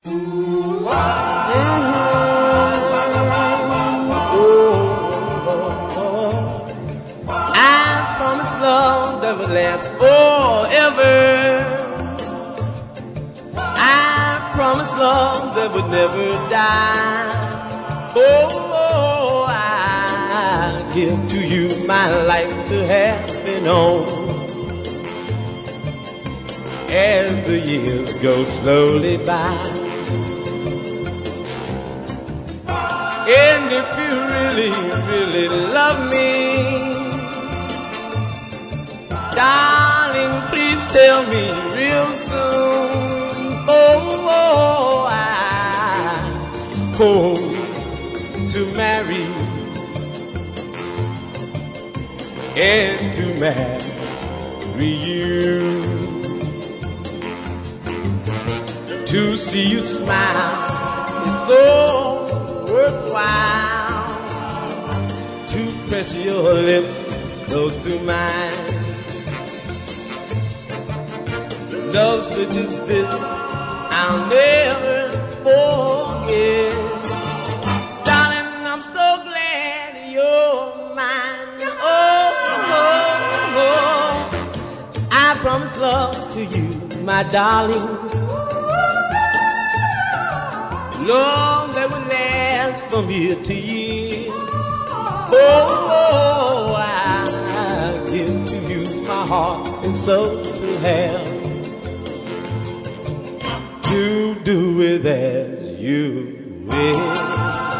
I promise love that will last forever. I promise love that would never die. Oh, I give to you my life to have been on. As the years go slowly by, and if you really, really love me, darling, please tell me real soon. Oh, I hope to marry and to marry you. To see you smile is so worthwhile. To press your lips close to mine. Love such as this I'll never forget. Darling, I'm so glad you're mine. Oh, I promise love to you, my darling. Love that will last from year to year. Oh, I give to you my heart and soul to have. You do with as you will.